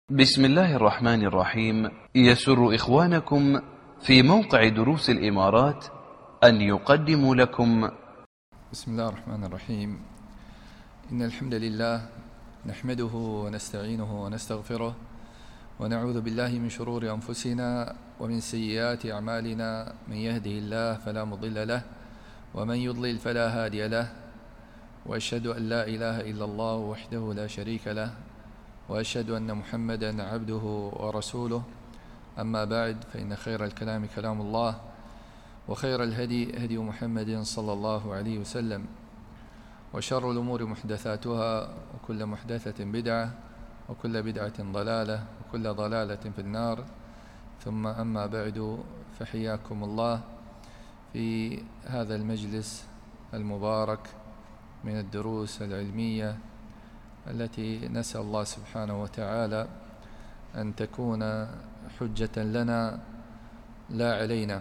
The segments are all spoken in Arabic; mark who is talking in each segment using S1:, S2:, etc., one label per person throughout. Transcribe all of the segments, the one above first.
S1: بسم الله الرحمن الرحيم. يسر إخوانكم في موقع دروس الإمارات أن يقدموا لكم
S2: بسم الله الرحمن الرحيم. إن الحمد لله نحمده ونستعينه ونستغفره ونعوذ بالله من شرور أنفسنا ومن سيئات أعمالنا. من يهده الله فلا مضل له ومن يضلل فلا هادي له، وأشهد أن لا إله إلا الله وحده لا شريك له، وأشهد أن محمدا عبده ورسوله. أما بعد، فإن خير الكلام كلام الله، وخير الهدي هدي محمد صلى الله عليه وسلم، وشر الأمور محدثاتها، وكل محدثة بدعة، وكل بدعة ضلالة، وكل ضلالة في النار. ثم أما بعد، فحياكم الله في هذا المجلس المبارك من الدروس العلمية التي نسأل الله سبحانه وتعالى أن تكون حجة لنا لا علينا.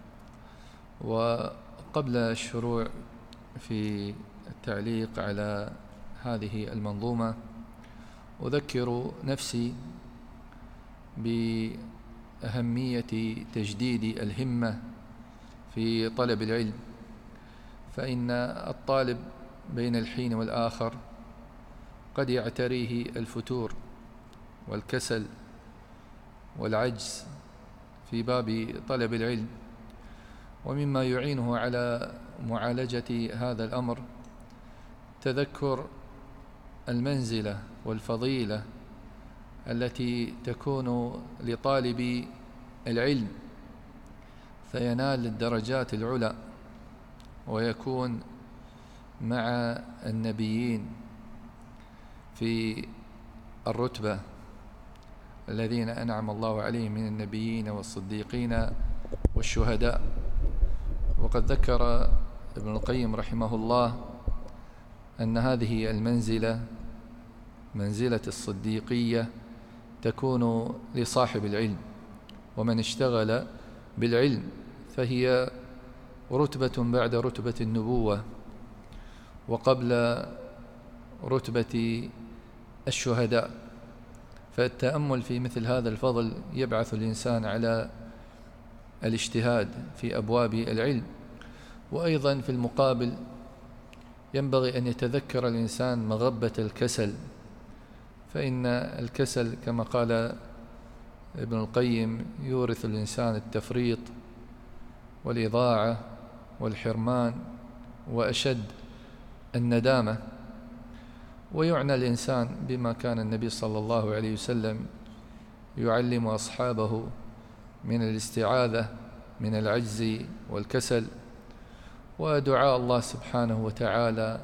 S2: وقبل الشروع في التعليق على هذه المنظومة، أذكر نفسي بأهمية تجديد الهمة في طلب العلم، فإن الطالب بين الحين والآخر قد يعتريه الفتور والكسل والعجز في باب طلب العلم. ومما يعينه على معالجة هذا الأمر تذكر المنزلة والفضيلة التي تكون لطالب العلم، فينال الدرجات العلى ويكون مع النبيين في الرتبة الذين أنعم الله عليهم من النبيين والصديقين والشهداء. وقد ذكر ابن القيم رحمه الله أن هذه المنزلة، منزلة الصديقية، تكون لصاحب العلم، ومن اشتغل بالعلم فهي رتبة بعد رتبة النبوة وقبل رتبة الشهداء. فالتأمل في مثل هذا الفضل يبعث الإنسان على الاجتهاد في أبواب العلم. وأيضا في المقابل ينبغي أن يتذكر الإنسان مغبة الكسل، فإن الكسل كما قال ابن القيم يورث الإنسان التفريط والإضاعة والحرمان وأشد الندامة. ويعنى الإنسان بما كان النبي صلى الله عليه وسلم يعلم أصحابه من الاستعاذة من العجز والكسل، ودعاء الله سبحانه وتعالى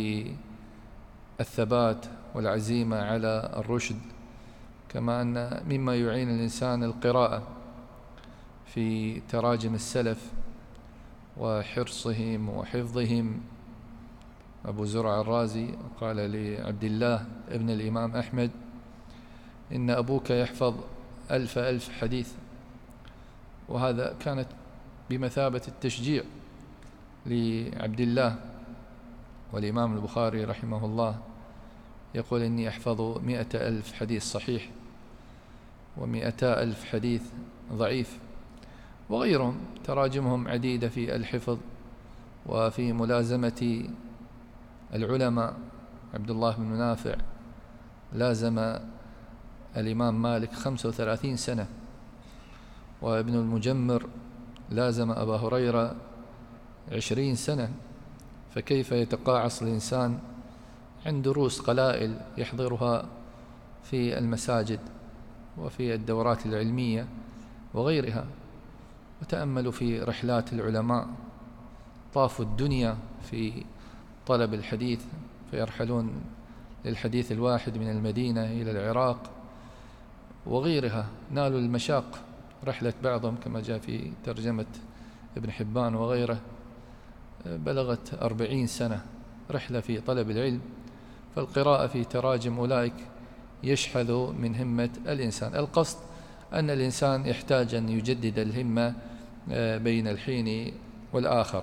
S2: بالثبات والعزيمة على الرشد. كما أن مما يعين الإنسان القراءة في تراجم السلف وحرصهم وحفظهم. أبو زرع الرازي قال لعبد الله ابن الإمام أحمد: إن أبوك يحفظ ألف حديث. وهذا كانت بمثابة التشجيع لعبد الله. والإمام البخاري رحمه الله يقول: إني أحفظ 100,000 حديث صحيح و200,000 حديث ضعيف. وغيرهم تراجمهم عديدة في الحفظ وفي ملازمة العلماء. عبد الله بن نافع لازم الإمام مالك 35 سنة، وابن المجمر لازم أبا هريرة 20 سنة. فكيف يتقاعس الإنسان عند دروس قلائل يحضرها في المساجد وفي الدورات العلمية وغيرها؟ وتأملوا في رحلات العلماء، طافوا الدنيا في طلب الحديث، فيرحلون للحديث الواحد من المدينة إلى العراق وغيرها، نالوا المشاق. رحلة بعضهم كما جاء في ترجمة ابن حبان وغيره بلغت 40 سنة رحلة في طلب العلم. فالقراءة في تراجم أولئك يشحذ من همة الإنسان. القصد أن الإنسان يحتاج أن يجدد الهمة بين الحين والآخر.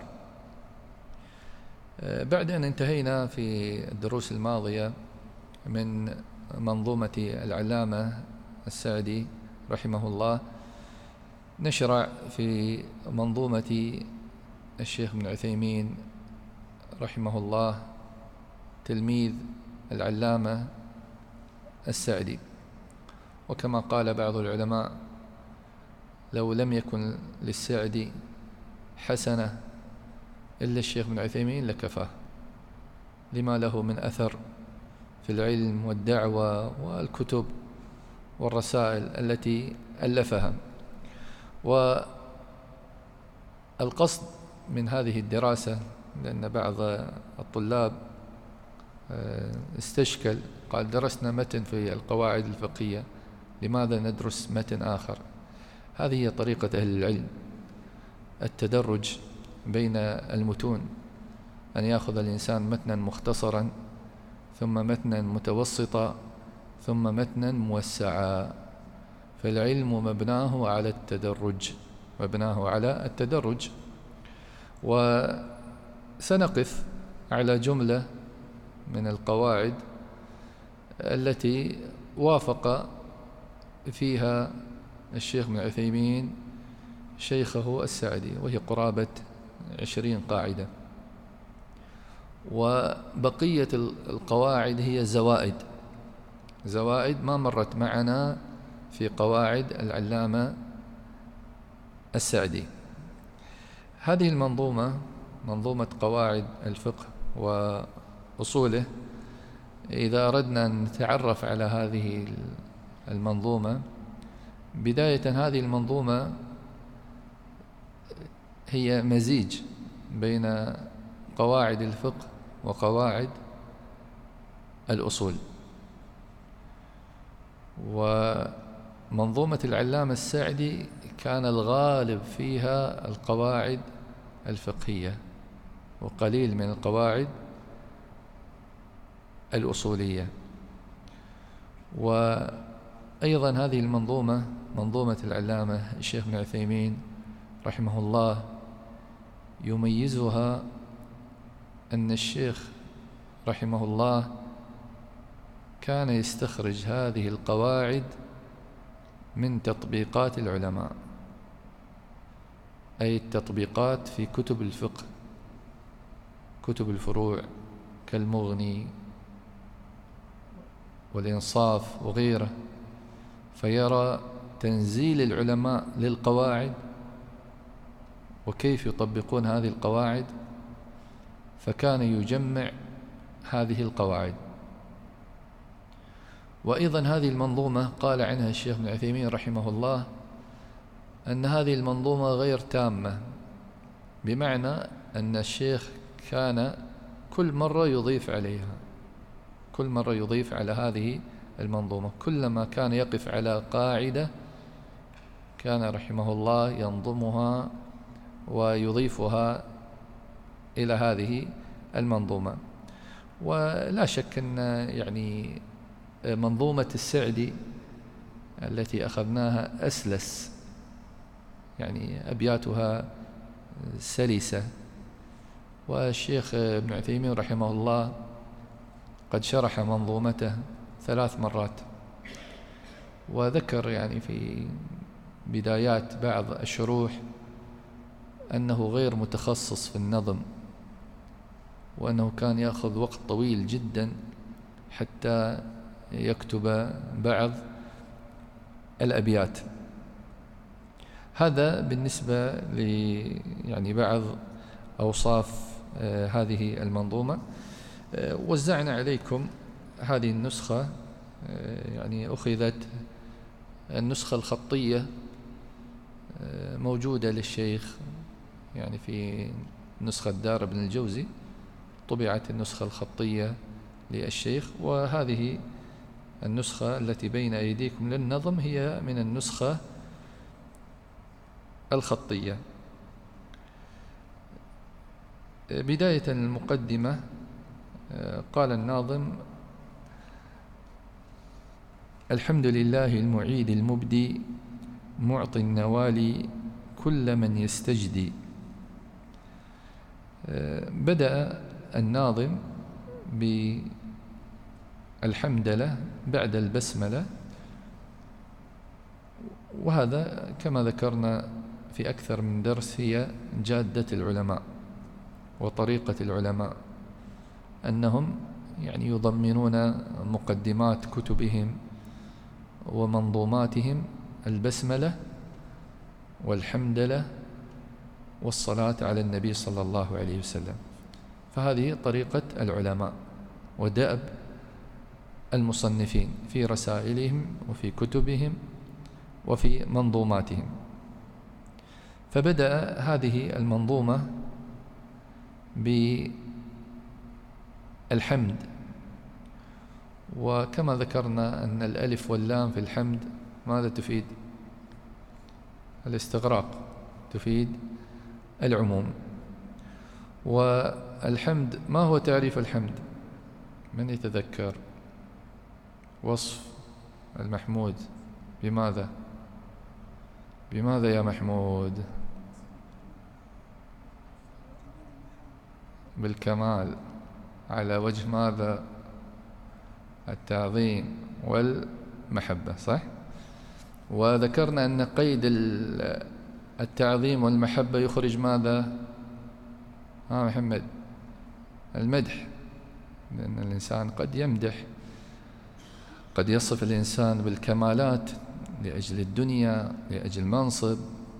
S2: بعد أن انتهينا في الدروس الماضية من منظومة العلامة السعدي رحمه الله، نشرع في منظومة الشيخ ابن عثيمين رحمه الله تلميذ العلامة السعدي. وكما قال بعض العلماء: لو لم يكن للسعدي حسنة إلا الشيخ ابن عثيمين لكفاه، لما له من أثر في العلم والدعوة والكتب والرسائل التي ألفها. والقصد من هذه الدراسة، لأن بعض الطلاب استشكل، قال: درسنا متن في القواعد الفقهية، لماذا ندرس متن آخر؟ هذه هي طريقة أهل العلم، التدرج بين المتون، أن يأخذ الإنسان متنا مختصرا، ثم متنا متوسطا، ثم متنا موسعا. فالعلم مبناه على التدرج، مبناه على التدرج. وسنقف على جملة من القواعد التي وافق فيها الشيخ ابن عثيمين شيخه السعدي، وهي قرابة 20 قاعدة. وبقية القواعد هي زوائد ما مرت معنا في قواعد العلامة السعدي. هذه المنظومة، منظومة قواعد الفقه وأصوله، إذا أردنا أن نتعرف على هذه المنظومة، بداية هذه المنظومة هي مزيج بين قواعد الفقه وقواعد الأصول. ومنظومة العلامة السعدي كان الغالب فيها القواعد الفقهية، وقليل من القواعد الأصولية. وأيضا هذه المنظومة، منظومة العلامة الشيخ ابن عثيمين رحمه الله، يميزها أن الشيخ رحمه الله كان يستخرج هذه القواعد من تطبيقات العلماء، أي التطبيقات في كتب الفقه، كتب الفروع كالمغني والإنصاف وغيره، فيرى تنزيل العلماء للقواعد وكيف يطبقون هذه القواعد، فكان يجمع هذه القواعد. وأيضا هذه المنظومة قال عنها الشيخ ابن عثيمين رحمه الله أن هذه المنظومة غير تامة، بمعنى أن الشيخ كان كل مرة يضيف عليها، كل مرة يضيف على هذه المنظومة. كلما كان يقف على قاعدة كان رحمه الله ينظمها ويضيفها إلى هذه المنظومة. ولا شك أن يعني منظومة السعدي التي أخذناها أسلس، يعني أبياتها سلسة. والشيخ ابن عثيمين رحمه الله قد شرح منظومته 3 مرات، وذكر يعني في بدايات بعض الشروح أنه غير متخصص في النظم، وأنه كان يأخذ وقت طويل جدا حتى يكتب بعض الأبيات. هذا بالنسبة يعني بعض أوصاف هذه المنظومة. وزعنا عليكم هذه النسخة، يعني أخذت النسخة الخطية موجودة للشيخ، يعني في نسخة دار ابن الجوزي طبعت النسخة الخطية للشيخ، وهذه النسخة التي بين أيديكم للنظم هي من النسخة الخطية. بداية المقدمة قال الناظم: الحمد لله المعيد المبدي، معطي النوالي كل من يستجدي. بدأ الناظم بالحمدلة بعد البسملة، وهذا كما ذكرنا في أكثر من درس هي جادة العلماء وطريقة العلماء، أنهم يعني يضمنون مقدمات كتبهم ومنظوماتهم البسملة والحمدلة والصلاة على النبي صلى الله عليه وسلم. فهذه طريقة العلماء ودأب المصنفين في رسائلهم وفي كتبهم وفي منظوماتهم. فبدأ هذه المنظومة بالحمد، وكما ذكرنا أن الألف واللام في الحمد ماذا تفيد؟ الاستغراق، تفيد العموم. والحمد، ما هو تعريف الحمد؟ من يتذكر؟ وصف المحمود بماذا؟ بماذا يا محمود؟ بالكمال، على وجه ماذا؟ التعظيم والمحبة، صح؟ وذكرنا أن قيد التعظيم والمحبة يخرج ماذا؟ محمد، المدح، لأن الإنسان قد يمدح، قد يصف الإنسان بالكمالات لأجل الدنيا، لأجل منصب،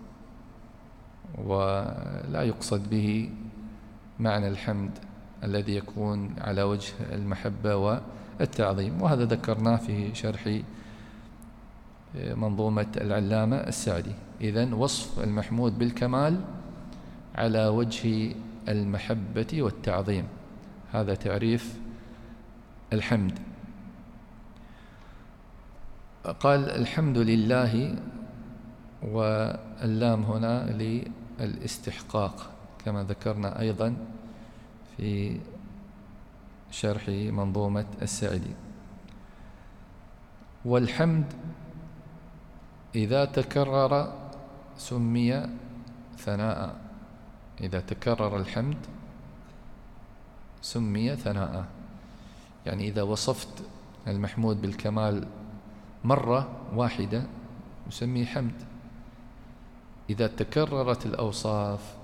S2: ولا يقصد به معنى الحمد الذي يكون على وجه المحبة والتعظيم. وهذا ذكرناه في شرح منظومة العلامة السعدي. إذن وصف المحمود بالكمال على وجه المحبة والتعظيم، هذا تعريف الحمد. قال الحمد لله، واللام هنا للاستحقاق كما ذكرنا أيضا في شرح منظومة السعدي. والحمد إذا تكرر سمي ثناء، إذا تكرر الحمد سمي ثناء، يعني إذا وصفت المحمود بالكمال مرة واحدة نسميه حمد، إذا تكررت الأوصاف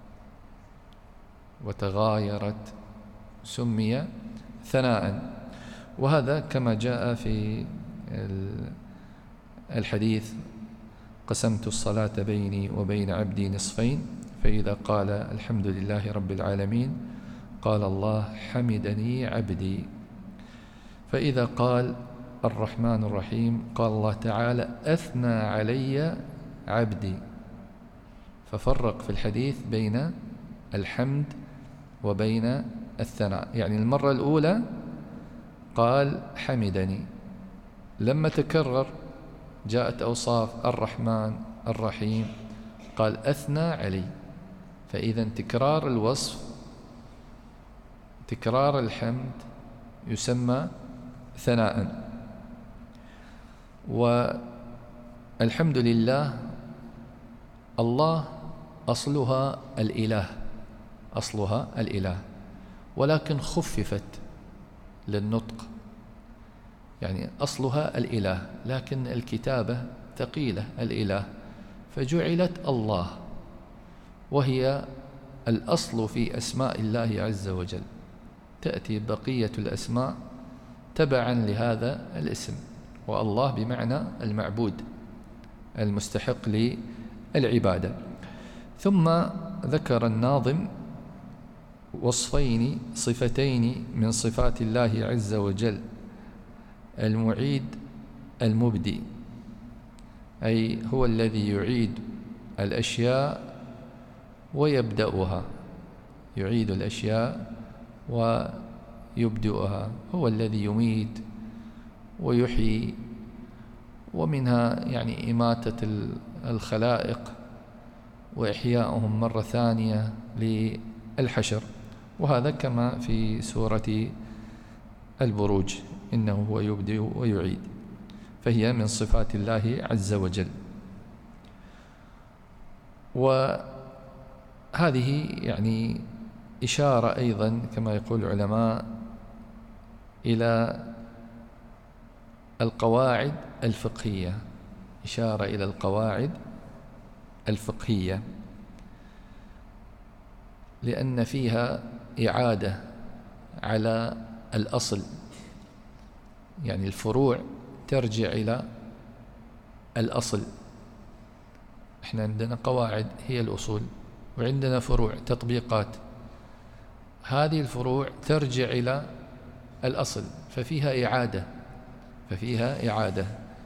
S2: وتغايرت سمي ثناء. وهذا كما جاء في الحديث: قسمت الصلاة بيني وبين عبدي نصفين، فإذا قال الحمد لله رب العالمين قال الله حمدني عبدي، فإذا قال الرحمن الرحيم قال الله تعالى أثنى علي عبدي. ففرق في الحديث بين الحمد وبين الثناء، يعني المرة الأولى قال حمدني، لما تكرر جاءت أوصاف الرحمن الرحيم قال أثنى علي. فإذا تكرار الوصف، تكرار الحمد يسمى ثناء. والحمد لله، الله أصلها الإله، أصلها الإله، ولكن خففت للنطق، يعني أصلها الإله لكن الكتابة ثقيلة الإله، فجعلت الله، وهي الأصل في أسماء الله عز وجل، تأتي بقية الأسماء تبعا لهذا الاسم، والله بمعنى المعبود المستحق للعبادة. ثم ذكر الناظم وصفين، صفتين من صفات الله عز وجل: المعيد المبدي، أي هو الذي يعيد الأشياء ويبدأها، يعيد الأشياء ويبدأها، هو الذي يميت ويحيي، ومنها يعني إماتة الخلائق وإحياؤهم مرة ثانية للحشر. وهذا كما في سورة البروج: إنه هو يبدئ ويعيد، فهي من صفات الله عز وجل. وهذه يعني إشارة أيضا كما يقول العلماء إلى القواعد الفقهية إشارة إلى القواعد الفقهية، لأن فيها إعادة على الأصل، يعني الفروع ترجع إلى الأصل. إحنا عندنا قواعد هي الأصول، وعندنا فروع تطبيقات، هذه الفروع ترجع إلى الأصل، ففيها إعادة.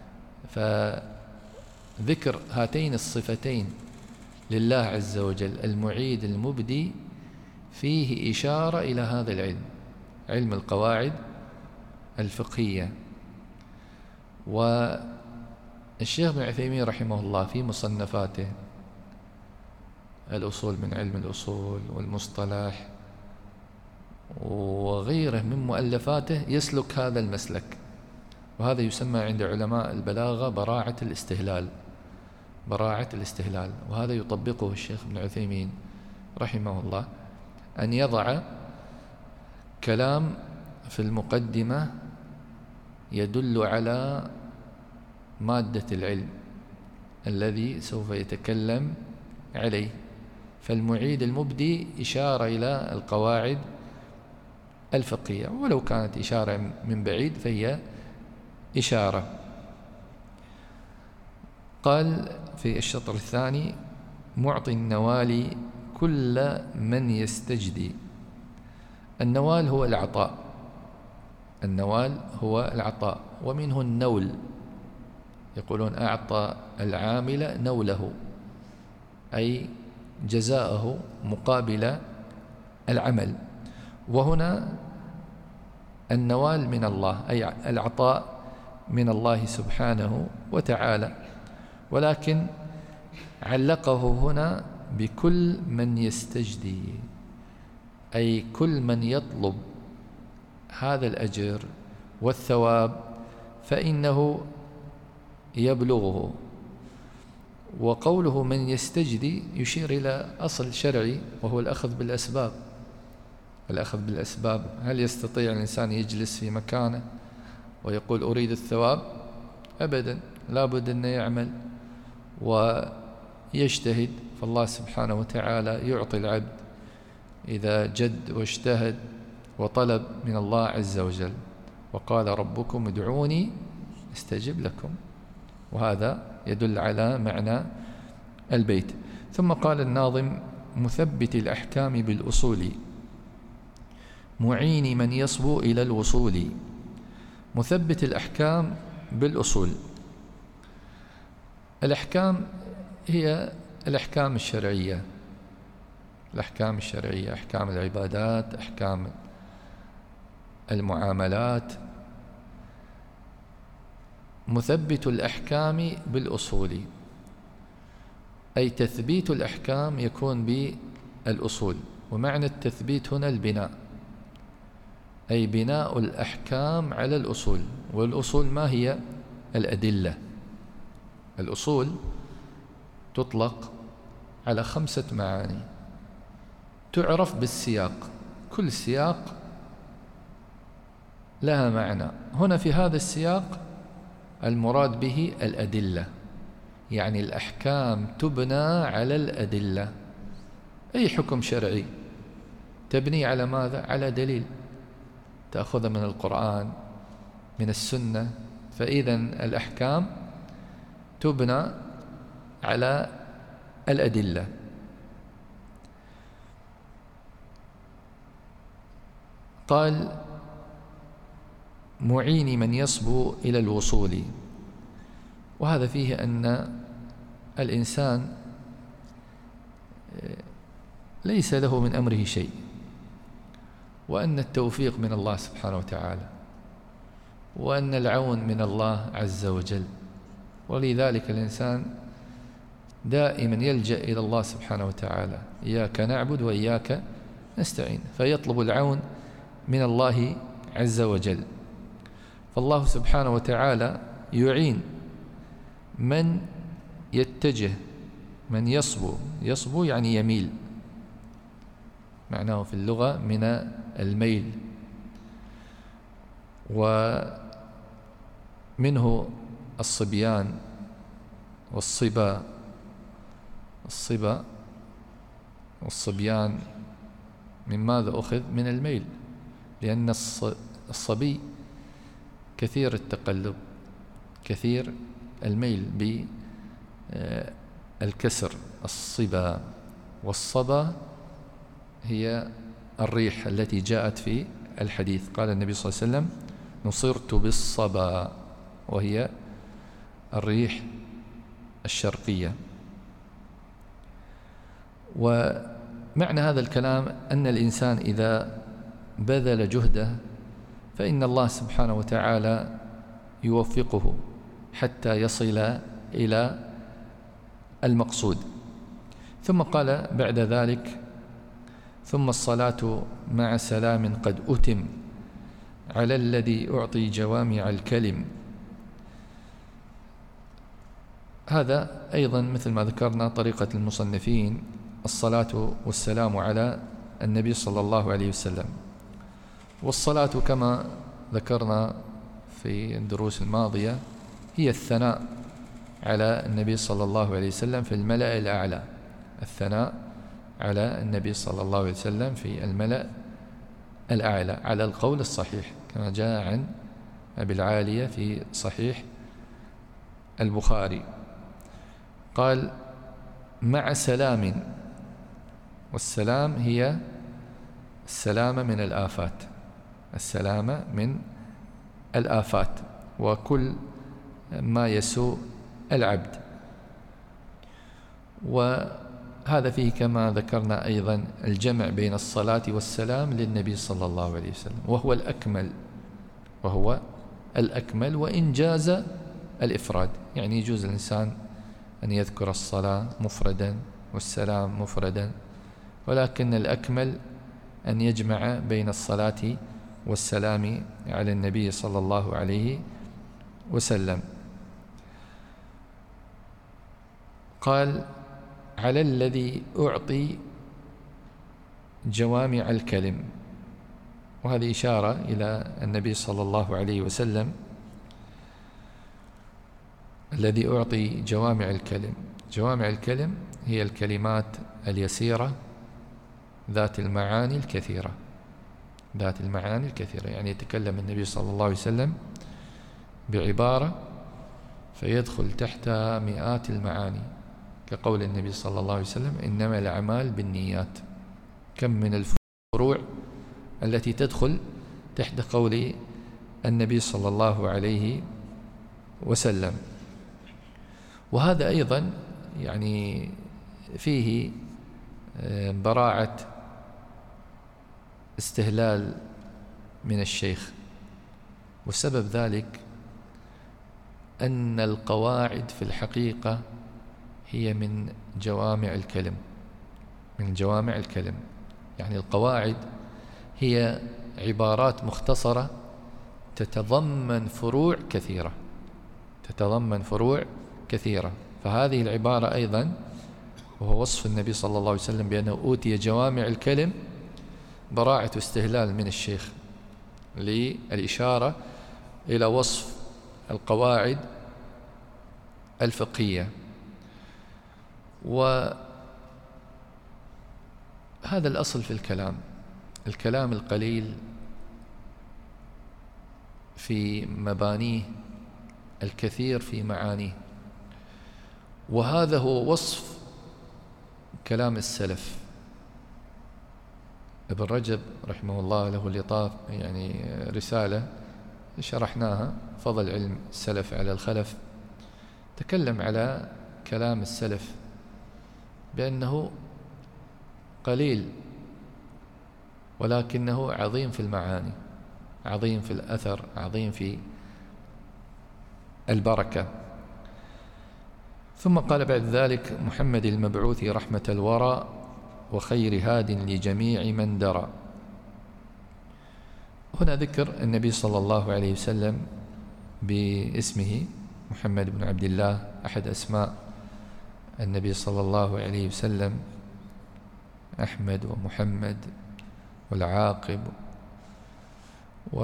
S2: فذكر هاتين الصفتين لله عز وجل، المعيد المبدي، فيه إشارة إلى هذا العلم، علم القواعد الفقهية. والشيخ ابن عثيمين رحمه الله في مصنفاته الأصول من علم الأصول والمصطلح وغيره من مؤلفاته يسلك هذا المسلك، وهذا يسمى عند علماء البلاغة براعة الاستهلال. وهذا يطبقه الشيخ ابن عثيمين رحمه الله، أن يضع كلام في المقدمة يدل على مادة العلم الذي سوف يتكلم عليه. فالمعيد المبدي إشارة إلى القواعد الفقهية، ولو كانت إشارة من بعيد فهي إشارة. قال في الشطر الثاني: معطي النوال كل من يستجدي. النوال هو العطاء، ومنه النول، يقولون أعطى العامل نوله، أي جزاءه مقابل العمل. وهنا النوال من الله، أي العطاء من الله سبحانه وتعالى، ولكن علقه هنا بكل من يستجدي، أي كل من يطلب هذا الأجر والثواب فإنه يبلغه. وقوله من يستجدي يشير إلى أصل شرعي، وهو الأخذ بالأسباب. هل يستطيع الإنسان يجلس في مكانه ويقول أريد الثواب؟ أبدا، لا بد أن يعمل ويجتهد، فالله سبحانه وتعالى يعطي العبد إذا جد واجتهد وطلب من الله عز وجل. وقال ربكم ادعوني استجب لكم، وهذا يدل على معنى البيت. ثم قال الناظم: مثبت الأحكام بالأصول، معين من يصبو إلى الوصول. مثبت الأحكام بالأصول. الأحكام هي الأحكام الشرعية، أحكام العبادات، أحكام المعاملات. مثبت الأحكام بالأصول، أي تثبيت الأحكام يكون بالأصول. ومعنى التثبيت هنا البناء، أي بناء الأحكام على الأصول. والأصول ما هي؟ الأدلة. الأصول تطلق على 5 معاني، تعرف بالسياق، كل سياق لها معنى. هنا في هذا السياق المراد به الأدلة، يعني الأحكام تبنى على الأدلة. أي حكم شرعي تبني على ماذا؟ على دليل، تأخذ من القرآن من السنة. فإذا الأحكام تبنى على الأدلة. قال: معين من يصبو إلى الوصول. وهذا فيه أن الإنسان ليس له من أمره شيء، وأن التوفيق من الله سبحانه وتعالى، وأن العون من الله عز وجل. ولذلك الإنسان دائما يلجأ إلى الله سبحانه وتعالى: إياك نعبد وإياك نستعين، فيطلب العون من الله عز وجل. فالله سبحانه وتعالى يعين من يتجه، من يصبو يعني يميل، معناه في اللغة من الميل. ومنه الصبيان والصبا. الصبا والصبيان من ماذا أخذ؟ من الميل، لأن الصبي كثير التقلب، كثير الميل بالكسر. الصبا. والصبا هي الريح التي جاءت في الحديث. قال النبي صلى الله عليه وسلم: نصرت بالصبا، وهي الريح الشرقية. ومعنى هذا الكلام أن الإنسان إذا بذل جهده فإن الله سبحانه وتعالى يوفقه حتى يصل إلى المقصود. ثم قال بعد ذلك: ثم الصلاة مع سلام قد أتم على الذي أعطي جوامع الكلم. هذا أيضا مثل ما ذكرنا طريقة المصنفين، الصلاة والسلام على النبي صلى الله عليه وسلم. والصلاة كما ذكرنا في الدروس الماضية هي الثناء على النبي صلى الله عليه وسلم في الملأ الأعلى، الثناء على النبي صلى الله عليه وسلم في الملأ الأعلى على القول الصحيح، كما جاء عن أبي العالية في صحيح البخاري. قال: مع سلام. والسلام هي السلامة من الآفات، السلامة من الآفات وكل ما يسوء العبد. وهذا فيه كما ذكرنا أيضا الجمع بين الصلاة والسلام للنبي صلى الله عليه وسلم، وهو الأكمل وإنجاز الإفراد. يعني يجوز الإنسان أن يذكر الصلاة مفردا والسلام مفردا، ولكن الأكمل أن يجمع بين الصلاة والسلام على النبي صلى الله عليه وسلم. قال: على الذي أعطي جوامع الكلم. وهذه إشارة إلى النبي صلى الله عليه وسلم، الذي أعطي جوامع الكلم. جوامع الكلم هي الكلمات اليسيرة ذات المعاني الكثيرة، ذات المعاني الكثيرة. يعني يتكلم النبي صلى الله عليه وسلم بعبارة فيدخل تحتها مئات المعاني، كقول النبي صلى الله عليه وسلم: إنما الأعمال بالنيات. كم من الفروع التي تدخل تحت قول النبي صلى الله عليه وسلم. وهذا أيضا يعني فيه براعة استهلال من الشيخ، وسبب ذلك أن القواعد في الحقيقة هي من جوامع الكلم، من جوامع الكلم. يعني القواعد هي عبارات مختصرة تتضمن فروع كثيرة، تتضمن فروع كثيرة. فهذه العبارة أيضا، وهو وصف النبي صلى الله عليه وسلم بأنه أوتي جوامع الكلم، براعة استهلال من الشيخ للإشارة إلى وصف القواعد الفقهية. وهذا الأصل في الكلام القليل في مبانيه، الكثير في معانيه. وهذا هو وصف كلام السلف. ابن رجب رحمه الله له لطاف، يعني رسالة شرحناها، فضل علم السلف على الخلف. تكلم على كلام السلف بأنه قليل ولكنه عظيم في المعاني، عظيم في الأثر، عظيم في البركة. ثم قال بعد ذلك: محمد المبعوث رحمة الورى وخير هاد لجميع من درى. هنا ذكر النبي صلى الله عليه وسلم باسمه محمد بن عبد الله، أحد أسماء النبي صلى الله عليه وسلم، أحمد ومحمد والعاقب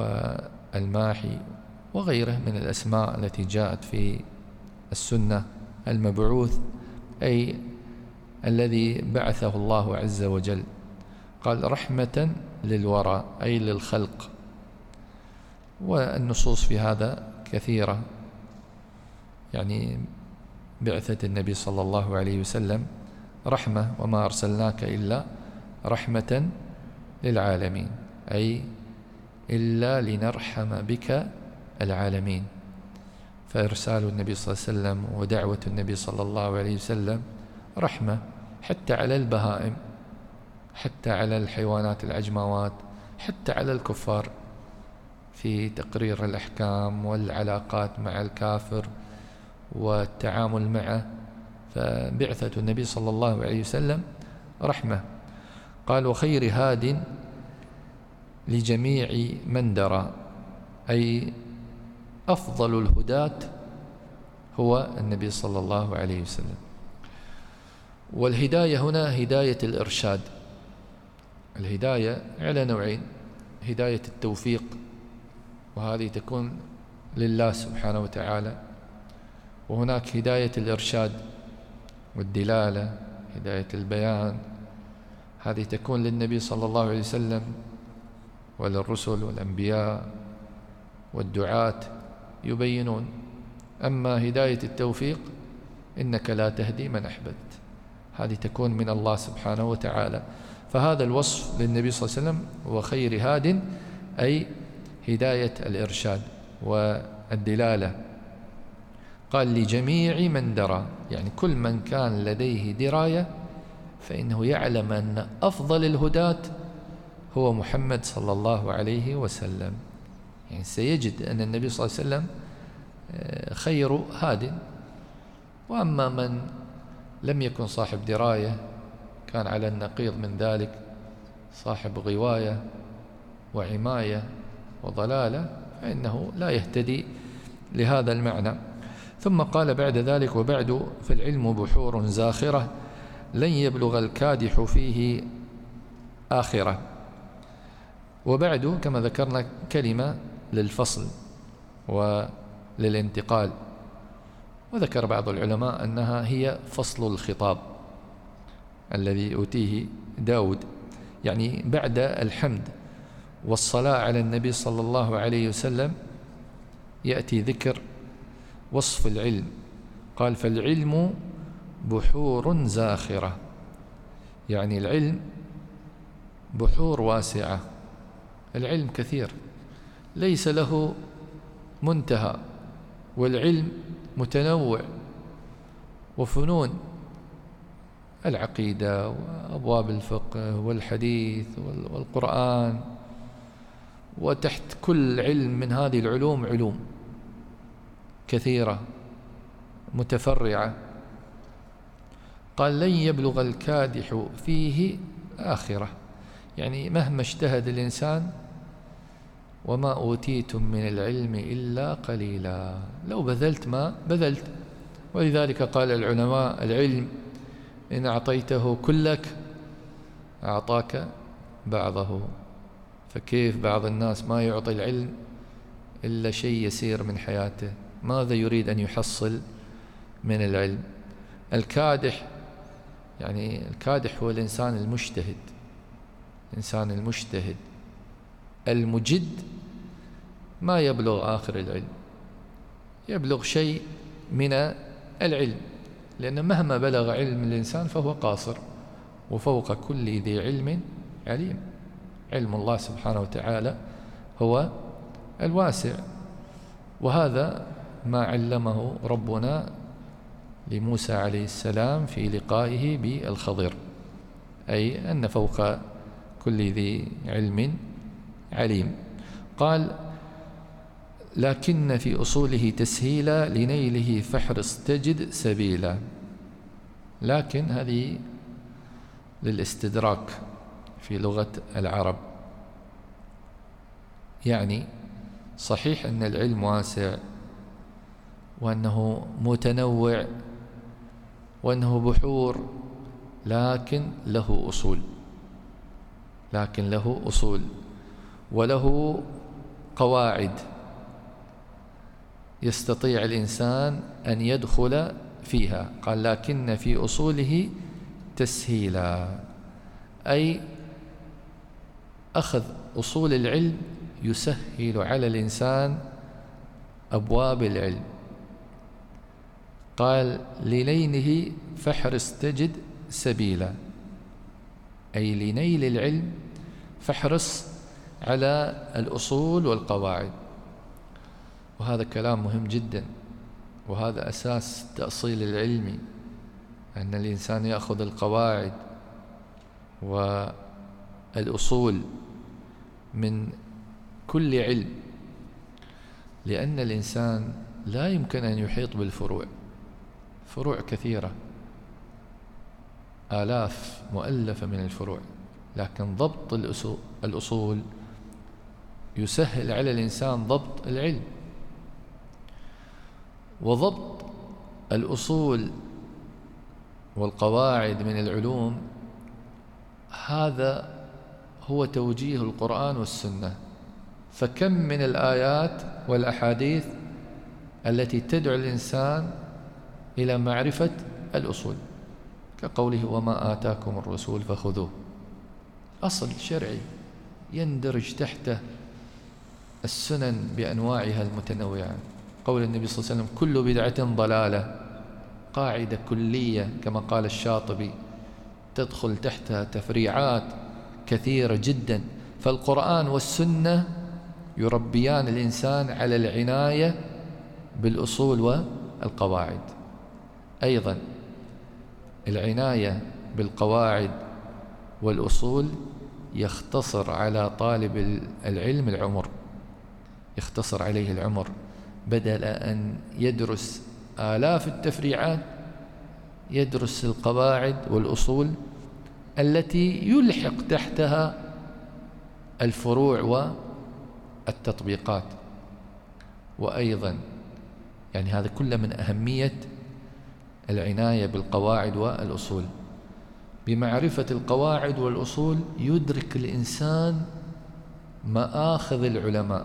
S2: والماحي وغيره من الأسماء التي جاءت في السنة المبعوث أي الذي بعثه الله عز وجل. قال رحمة للورى أي للخلق، والنصوص في هذا كثيرة، يعني بعثة النبي صلى الله عليه وسلم رحمة، وما أرسلناك إلا رحمة للعالمين، أي إلا لنرحم بك العالمين. فإرسال النبي صلى الله عليه وسلم ودعوة النبي صلى الله عليه وسلم رحمة حتى على البهائم، حتى على الحيوانات العجموات، حتى على الكفار في تقرير الأحكام والعلاقات مع الكافر والتعامل معه. فبعثة النبي صلى الله عليه وسلم رحمة. قال وخير هاد لجميع من درى، أي أفضل الهداة هو النبي صلى الله عليه وسلم. والهداية هنا هداية الإرشاد. الهداية على نوعين: هداية التوفيق، وهذه تكون لله سبحانه وتعالى، وهناك هداية الإرشاد والدلالة، هداية البيان، هذه تكون للنبي صلى الله عليه وسلم وللرسل والأنبياء والدعاة يبينون. أما هداية التوفيق إنك لا تهدي من أحببت، هذه تكون من الله سبحانه وتعالى. فهذا الوصف للنبي صلى الله عليه وسلم وخير هاد، أي هداية الإرشاد والدلالة. قال لجميع من درى، يعني كل من كان لديه دراية فإنه يعلم أن أفضل الهداة هو محمد صلى الله عليه وسلم. يعني سيجد أن النبي صلى الله عليه وسلم خير هاد. وأما من لم يكن صاحب دراية، كان على النقيض من ذلك، صاحب غواية وعماية وضلالة، فإنه لا يهتدي لهذا المعنى. ثم قال بعد ذلك: وبعد فالعلم بحور زاخرة لن يبلغ الكادح فيه آخرة. وبعد كما ذكرنا كلمة للفصل وللانتقال، وذكر بعض العلماء أنها هي فصل الخطاب الذي أوتيه داود، يعني بعد الحمد والصلاة على النبي صلى الله عليه وسلم يأتي ذكر وصف العلم. قال: فالعلم بحور زاخرة، يعني العلم بحور واسعة، العلم كثير ليس له منتهى، والعلم متنوع، وفنون العقيدة وأبواب الفقه والحديث والقرآن، وتحت كل علم من هذه العلوم علوم كثيرة متفرعة. قال: لن يبلغ الكادح فيه آخرة، يعني مهما اجتهد الإنسان وما أوتيتم من العلم إلا قليلا، لو بذلت ما بذلت. ولذلك قال العلماء: العلم إن أعطيته كلك أعطاك بعضه. فكيف بعض الناس ما يعطي العلم إلا شيء يسير من حياته؟ ماذا يريد أن يحصل من العلم؟ الكادح، يعني الكادح هو الإنسان المجتهد، الإنسان المجتهد المجد ما يبلغ آخر العلم، يبلغ شيء من العلم، لأن مهما بلغ علم الإنسان فهو قاصر، وفوق كل ذي علم عليم. علم الله سبحانه وتعالى هو الواسع، وهذا ما علمه ربنا لموسى عليه السلام في لقائه بالخضر، أي أن فوق كل ذي علم عليم. قال: لكن في أصوله تسهيلا لنيله فاحرص تجد سبيلا. لكن هذه للاستدراك في لغة العرب، يعني صحيح أن العلم واسع وأنه متنوع وأنه بحور، لكن له أصول، لكن له أصول وله قواعد يستطيع الإنسان أن يدخل فيها. قال لكن في أصوله تسهيلا، أي أخذ أصول العلم يسهل على الإنسان أبواب العلم. قال لنيله فاحرص تجد سبيلا، أي لنيل العلم فاحرص على الأصول والقواعد. وهذا كلام مهم جدا، وهذا أساس التأصيل العلمي، أن الإنسان يأخذ القواعد والأصول من كل علم، لأن الإنسان لا يمكن أن يحيط بالفروع، فروع كثيرة، آلاف مؤلفة من الفروع، لكن ضبط الأصول يسهل على الإنسان ضبط العلم. وضبط الأصول والقواعد من العلوم هذا هو توجيه القرآن والسنة. فكم من الآيات والأحاديث التي تدعو الإنسان إلى معرفة الأصول، كقوله وما آتاكم الرسول فخذوه، أصل شرعي يندرج تحته السنن بأنواعها المتنوعة. قول النبي صلى الله عليه وسلم كل بدعة ضلالة، قاعدة كلية كما قال الشاطبي، تدخل تحتها تفريعات كثيرة جدا. فالقرآن والسنة يربيان الإنسان على العناية بالأصول والقواعد. أيضا العناية بالقواعد والأصول يختصر على طالب العلم العمر، يختصر عليه العمر، بدل أن يدرس آلاف التفريعات يدرس القواعد والأصول التي يلحق تحتها الفروع والتطبيقات. وأيضا يعني هذا كله من أهمية العناية بالقواعد والأصول. بمعرفة القواعد والأصول يدرك الإنسان مآخذ العلماء،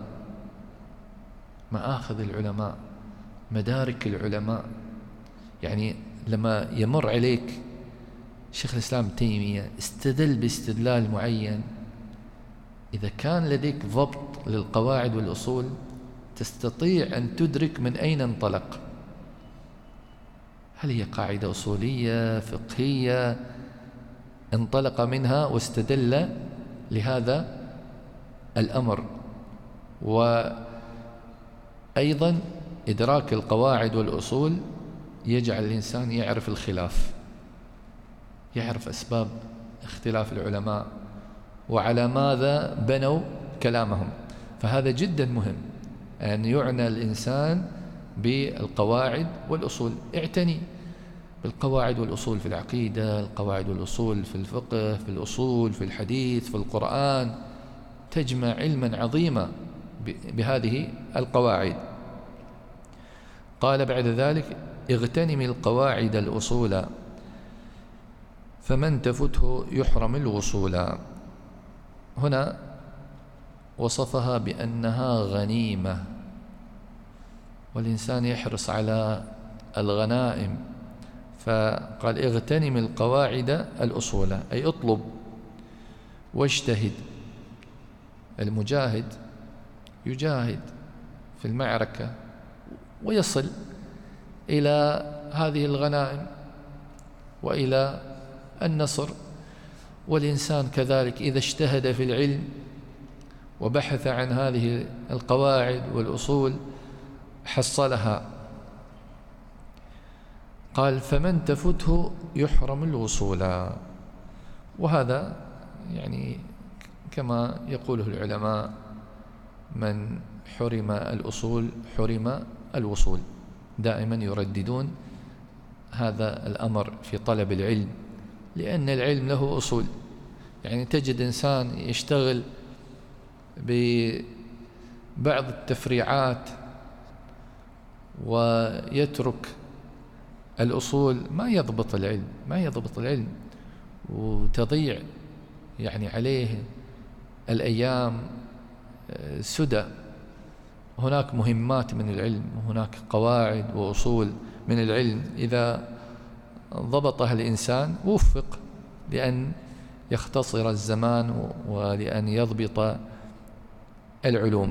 S2: مآخذ العلماء، مدارك العلماء. يعني لما يمر عليك شيخ الإسلام تيمية استدل باستدلال معين، إذا كان لديك ضبط للقواعد والأصول تستطيع أن تدرك من أين انطلق، هل هي قاعدة أصولية فقهية انطلق منها واستدل لهذا الأمر. وأيضا إدراك القواعد والأصول يجعل الإنسان يعرف الخلاف، يعرف أسباب اختلاف العلماء وعلى ماذا بنوا كلامهم. فهذا جدا مهم أن يعنى الإنسان بالقواعد والأصول. اعتني بالقواعد والأصول في العقيدة، القواعد والأصول في الفقه، في الأصول في الحديث، في القرآن، تجمع علما عظيما بهذه القواعد. قال بعد ذلك اغتنم القواعد الأصول فمن تفته يحرم الوصول. هنا وصفها بأنها غنيمة، والإنسان يحرص على الغنائم، فقال اغتنم القواعد الأصول، أي اطلب واجتهد. المجاهد يجاهد في المعركة ويصل إلى هذه الغنائم وإلى النصر، والإنسان كذلك إذا اجتهد في العلم وبحث عن هذه القواعد والأصول حصلها. قال فمن تفته يحرم الوصول، وهذا يعني كما يقوله العلماء من حرم الأصول حرم الوصول، دائما يرددون هذا الأمر في طلب العلم، لأن العلم له أصول. يعني تجد إنسان يشتغل ببعض التفريعات ويترك الأصول، ما يضبط العلم، ما يضبط العلم، وتضيع يعني عليه الأيام سدى. هناك مهمات من العلم، وهناك قواعد وأصول من العلم إذا ضبطها الإنسان وفق لأن يختصر الزمان ولأن يضبط العلوم.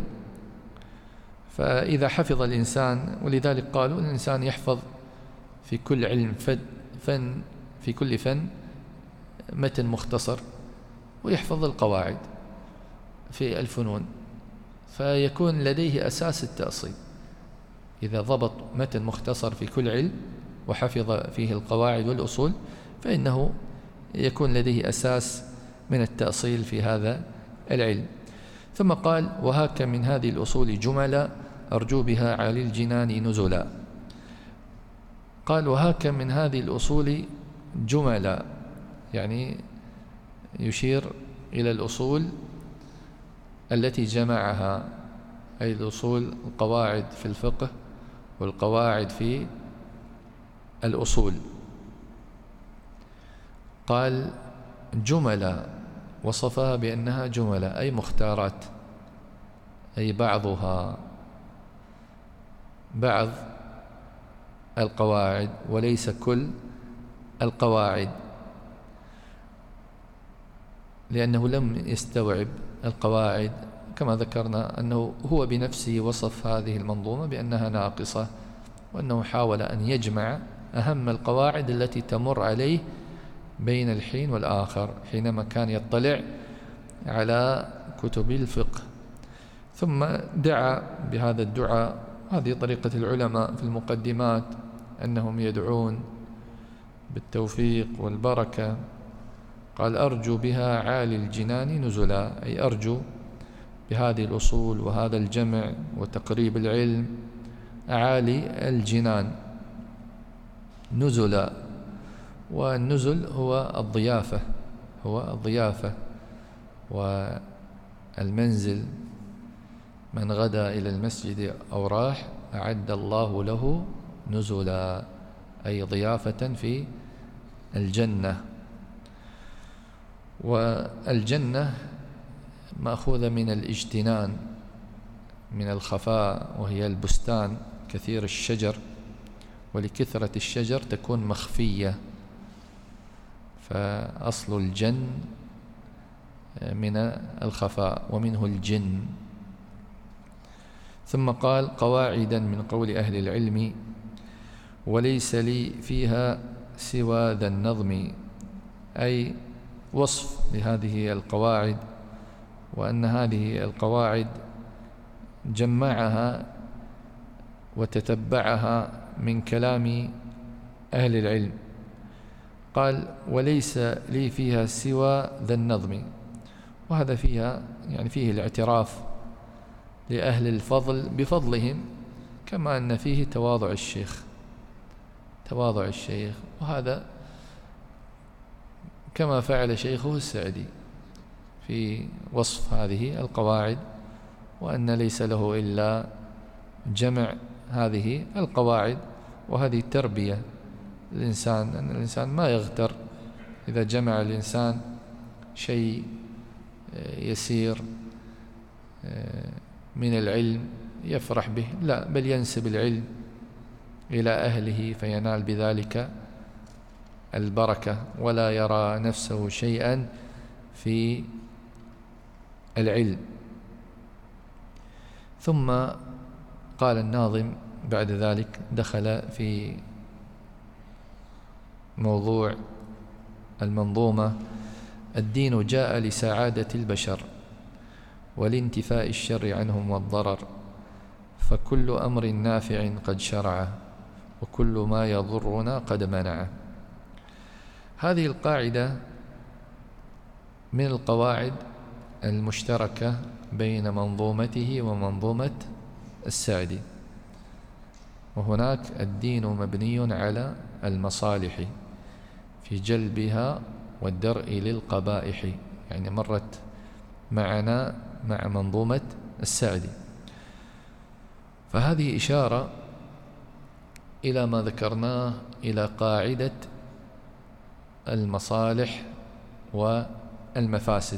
S2: فإذا حفظ الإنسان، ولذلك قالوا الإنسان يحفظ في كل علم فن في كل فن متن مختصر، ويحفظ القواعد في الفنون، فيكون لديه أساس التأصيل. إذا ضبط متن مختصر في كل علم وحفظ فيه القواعد والأصول فإنه يكون لديه أساس من التأصيل في هذا العلم. ثم قال: وهاك من هذه الأصول جملا أرجو بها على الجنان نزلا. قال: وهاك من هذه الأصول جملا، يعني يشير إلى الأصول التي جمعها، أي الأصول القواعد في الفقه والقواعد في الأصول. قال: جملا، وصفها بأنها جملا أي مختارات، أي بعضها بعض القواعد وليس كل القواعد، لأنه لم يستوعب القواعد كما ذكرنا أنه هو بنفسه وصف هذه المنظومة بأنها ناقصة، وأنه حاول أن يجمع أهم القواعد التي تمر عليه بين الحين والآخر حينما كان يطلع على كتب الفقه. ثم دعا بهذا الدعاء، هذه طريقة العلماء في المقدمات أنهم يدعون بالتوفيق والبركة. قال: أرجو بها عالي الجنان نزلا، أي أرجو بهذه الأصول وهذا الجمع وتقريب العلم أعالي الجنان نزلا. والنزل هو الضيافة والمنزل. من غدا إلى المسجد أو راح أعد الله له نزلا، أي ضيافة في الجنة. والجنة مأخوذة من الاجتنان، من الخفاء، وهي البستان كثير الشجر، ولكثرة الشجر تكون مخفية، فأصل الجن من الخفاء ومنه الجن. ثم قال: قواعدا من قول أهل العلم وليس لي فيها سوى ذا النظم، أي وصف لهذه القواعد، وأن هذه القواعد جمعها وتتبعها من كلام أهل العلم. قال: وليس لي فيها سوى ذا النظم، وهذا فيها يعني فيه الاعتراف لأهل الفضل بفضلهم، كما أن فيه تواضع الشيخ، وهذا كما فعل شيخه السعدي في وصف هذه القواعد، وأن ليس له إلا جمع هذه القواعد، وهذه تربية الإنسان، أن الإنسان ما يغتر إذا جمع الإنسان شيء يسير من العلم يفرح به، لا، بل ينسب العلم إلى أهله فينال بذلك البركة، ولا يرى نفسه شيئا في العلم. ثم قال الناظم بعد ذلك، دخل في موضوع المنظومة: الدين جاء لسعادة البشر ولانتفاء الشر عنهم والضرر، فكل أمر نافع قد شرعه وكل ما يضرنا قد منعه. هذه القاعدة من القواعد المشتركة بين منظومته ومنظومة السعدي. وهناك الدين مبني على المصالح في جلبها والدرء للقبائح، يعني مرت معنا مع منظومة السعدي. فهذه إشارة إلى ما ذكرناه، إلى قاعدة المصالح والمفاسد.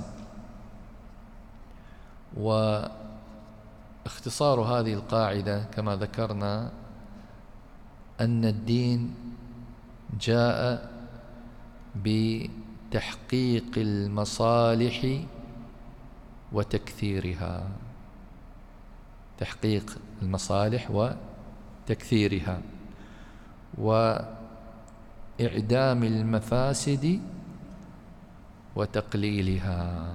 S2: واختصار هذه القاعدة كما ذكرنا أن الدين جاء بتحقيق المصالح وتكثيرها، تحقيق المصالح وتكثيرها، وإعدام المفاسد وتقليلها.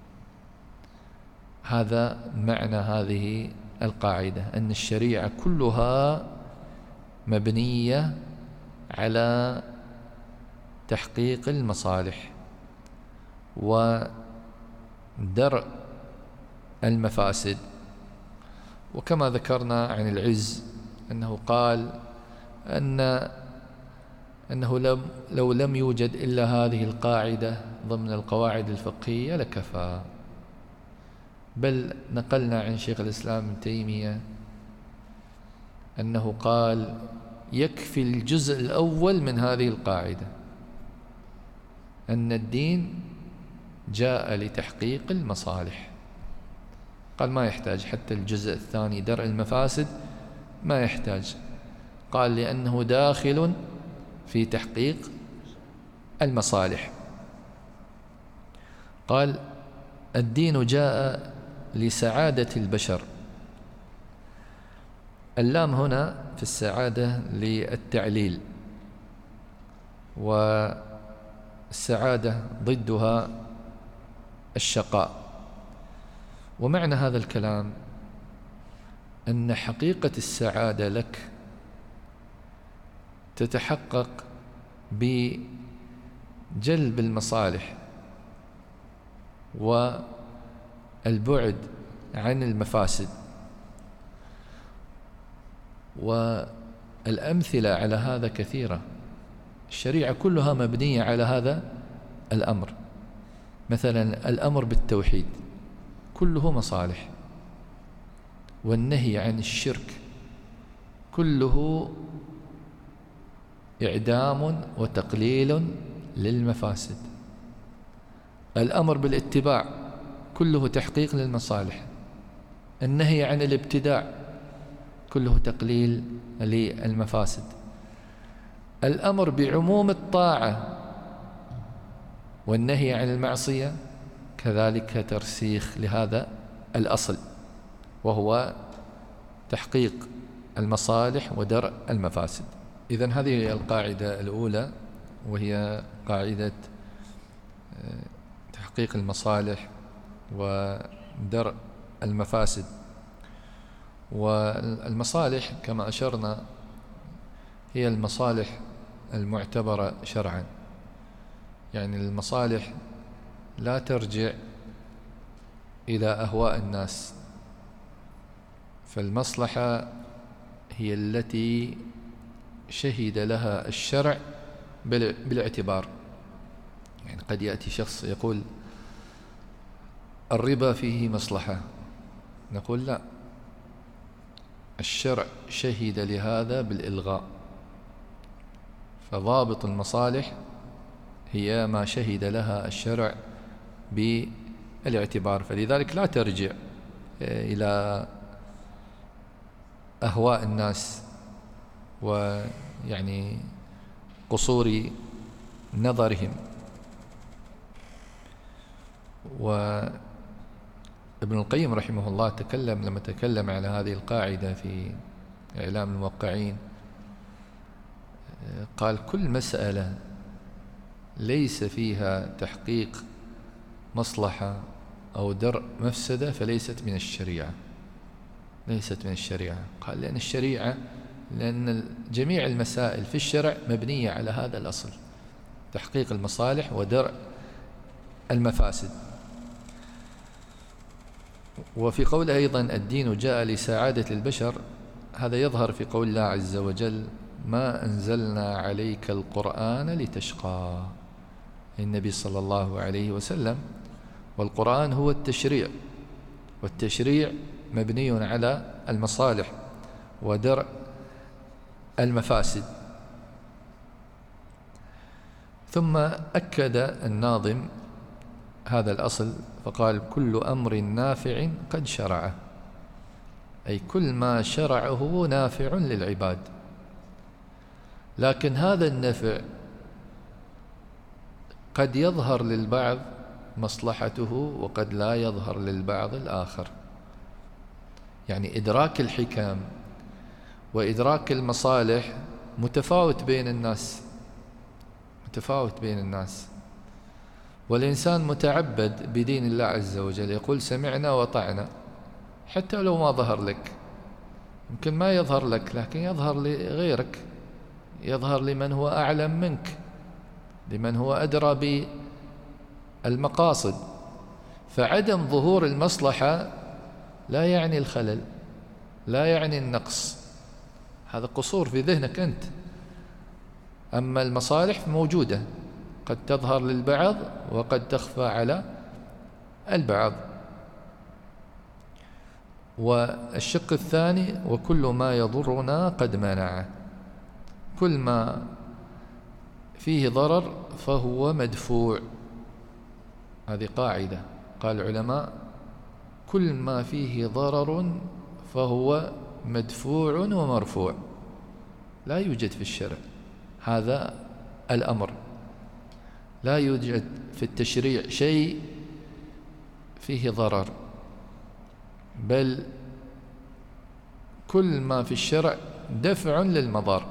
S2: هذا معنى هذه القاعدة، أن الشريعة كلها مبنية على تحقيق المصالح ودرء المفاسد. وكما ذكرنا عن العز أنه قال أنه لو لم يوجد إلا هذه القاعدة ضمن القواعد الفقهية لكفى. بل نقلنا عن شيخ الإسلام ابن تيمية أنه قال يكفي الجزء الأول من هذه القاعدة، أن الدين جاء لتحقيق المصالح. قال ما يحتاج حتى الجزء الثاني درء المفاسد، ما يحتاج. قال لأنه داخل في تحقيق المصالح. قال الدين جاء لسعادة البشر. اللام هنا في السعادة للتعليل، والسعادة ضدها الشقاء. ومعنى هذا الكلام أن حقيقة السعادة لك تتحقق بجلب المصالح والبعد عن المفاسد. والأمثلة على هذا كثيرة، الشريعة كلها مبنية على هذا الأمر. مثلا الأمر بالتوحيد كله مصالح، والنهي عن الشرك كله إعدام وتقليل للمفاسد. الأمر بالاتباع كله تحقيق للمصالح، النهي عن الابتداع كله تقليل للمفاسد. الأمر بعموم الطاعة والنهي عن المعصية كذلك ترسيخ لهذا الأصل، وهو تحقيق المصالح ودرء المفاسد. إذن هذه القاعدة الأولى، وهي قاعدة تحقيق المصالح ودرء المفاسد. والمصالح كما أشرنا هي المصالح المعتبرة شرعا، يعني المصالح لا ترجع إلى أهواء الناس، فالمصلحة هي التي شهد لها الشرع بالاعتبار. يعني قد يأتي شخص يقول الربا فيه مصلحة، نقول لا، الشرع شهد لهذا بالإلغاء. فضابط المصالح هي ما شهد لها الشرع بالاعتبار، فلذلك لا ترجع إلى أهواء الناس ويعني قصور نظرهم. وابن القيم رحمه الله لما تكلم على هذه القاعدة في إعلام الموقعين قال كل مسألة ليس فيها تحقيق مصلحة أو درء مفسدة فليست من الشريعة، ليست من الشريعة. قال لأن جميع المسائل في الشرع مبنية على هذا الأصل، تحقيق المصالح ودرء المفاسد. وفي قوله أيضا الدين جاء لسعادة البشر، هذا يظهر في قول الله عز وجل ما أنزلنا عليك القرآن لتشقى، النبي صلى الله عليه وسلم. والقرآن هو التشريع، والتشريع مبني على المصالح ودرء المفاسد. ثم أكد الناظم هذا الأصل فقال كل أمر نافع قد شرعه، أي كل ما شرعه نافع للعباد. لكن هذا النفع قد يظهر للبعض مصلحته وقد لا يظهر للبعض الآخر. يعني إدراك الحكم وإدراك المصالح متفاوت بين الناس. والإنسان متعبد بدين الله عز وجل، يقول سمعنا وطعنا، حتى لو ما ظهر لك، يمكن ما يظهر لك لكن يظهر لغيرك، يظهر لمن هو أعلم منك، لمن هو أدرى بالمقاصد. فعدم ظهور المصلحة لا يعني الخلل، لا يعني النقص، هذا قصور في ذهنك أنت. أما المصالح موجودة، قد تظهر للبعض وقد تخفى على البعض. والشق الثاني: وكل ما يضرنا قد منعه. كل ما فيه ضرر فهو مدفوع. هذه قاعدة قال العلماء: كل ما فيه ضرر فهو مدفوع ومرفوع. لا يوجد في الشرع هذا الأمر، لا يوجد في التشريع شيء فيه ضرر، بل كل ما في الشرع دفع للمضار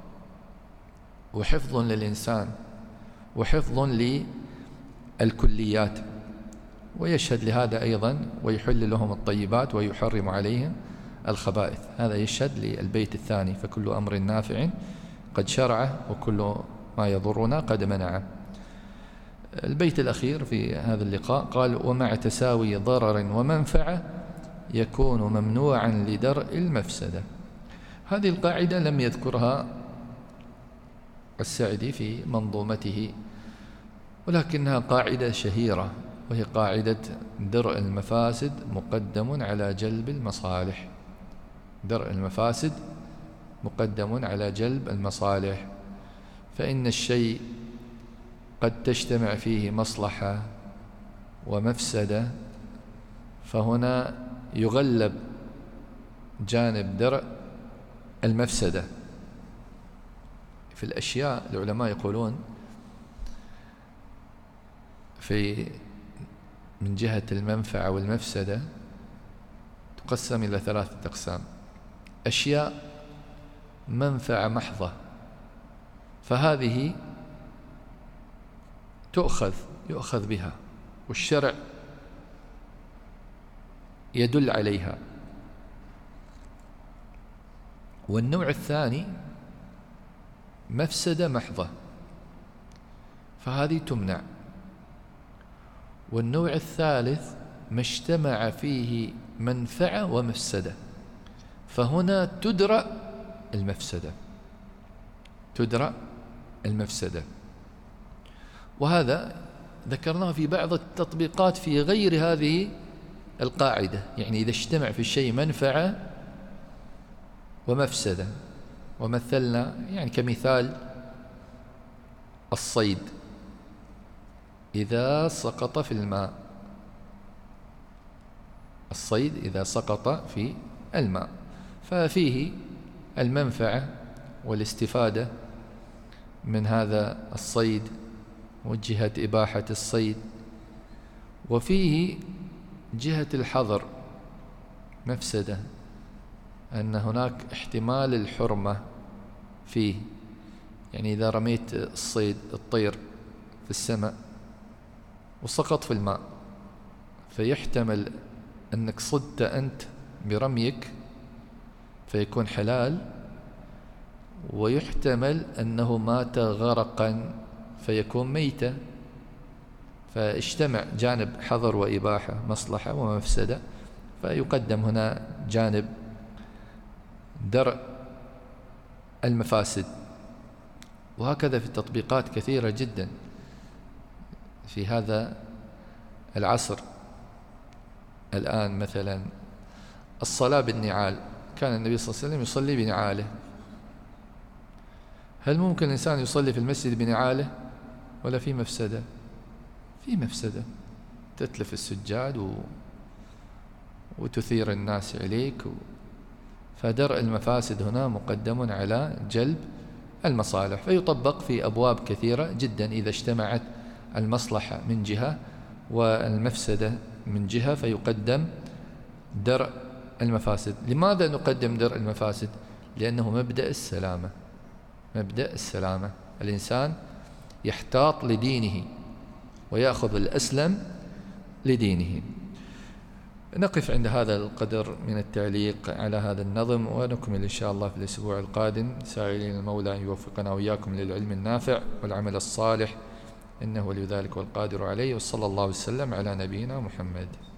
S2: وحفظ للإنسان وحفظ للكليات. ويشهد لهذا أيضا: ويحل لهم الطيبات ويحرم عليهم الخبائث. هذا يشهد للبيت الثاني: فكل أمر نافع قد شرعه وكل ما يضرنا قد منعه. البيت الأخير في هذا اللقاء قال: ومع تساوي ضرر ومنفعة يكون ممنوعا لدرء المفسدة. هذه القاعدة لم يذكرها السعدي في منظومته، ولكنها قاعدة شهيرة، وهي قاعدة درء المفاسد مقدم على جلب المصالح. درء المفاسد مقدم على جلب المصالح. فإن الشيء قد تجتمع فيه مصلحة ومفسدة، فهنا يغلب جانب درء المفسدة. في الأشياء العلماء يقولون من جهة المنفعة والمفسدة تقسم إلى 3 أقسام: أشياء منفعة محضة، فهذه يؤخذ بها والشرع يدل عليها. والنوع الثاني مفسدة محضة، فهذه تمنع. والنوع الثالث ما اجتمع فيه منفعة ومفسدة، فهنا تدرأ المفسدة. وهذا ذكرناه في بعض التطبيقات في غير هذه القاعدة. يعني إذا اجتمع في الشيء منفعة ومفسدة، ومثلنا يعني كمثال الصيد إذا سقط في الماء. الصيد إذا سقط في الماء ففيه المنفعة والاستفادة من هذا الصيد وجهة إباحة الصيد، وفيه جهة الحظر مفسدة، أن هناك احتمال الحرمة فيه. يعني إذا رميت الطير في السماء وسقط في الماء، فيحتمل أنك صدت أنت برميك فيكون حلال، ويحتمل أنه مات غرقا فيكون ميتا. فاجتمع جانب حظر وإباحة، مصلحة ومفسدة، فيقدم هنا جانب درء المفاسد. وهكذا في تطبيقات كثيرة جدا في هذا العصر الآن. مثلا الصلاة بالنعال، كان النبي صلى الله عليه وسلم يصلي بنعاله. هل ممكن الإنسان يصلي في المسجد بنعاله ولا في مفسدة؟ في مفسدة، تتلف السجاد وتثير الناس إليك. فدرء المفاسد هنا مقدم على جلب المصالح، فيطبق في أبواب كثيرة جدا إذا اجتمعت المصلحة من جهة والمفسدة من جهة، فيقدم درء المفاسد. لماذا نقدم درء المفاسد؟ لأنه مبدأ السلامة، مبدأ السلامة. الإنسان يحتاط لدينه ويأخذ الأسلم لدينه. نقف عند هذا القدر من التعليق على هذا النظم، ونكمل إن شاء الله في الأسبوع القادم، سائلين المولى أن يوفقنا وإياكم للعلم النافع والعمل الصالح، إنه ولي ذلك والقادر عليه. وصلى الله وسلم على نبينا محمد.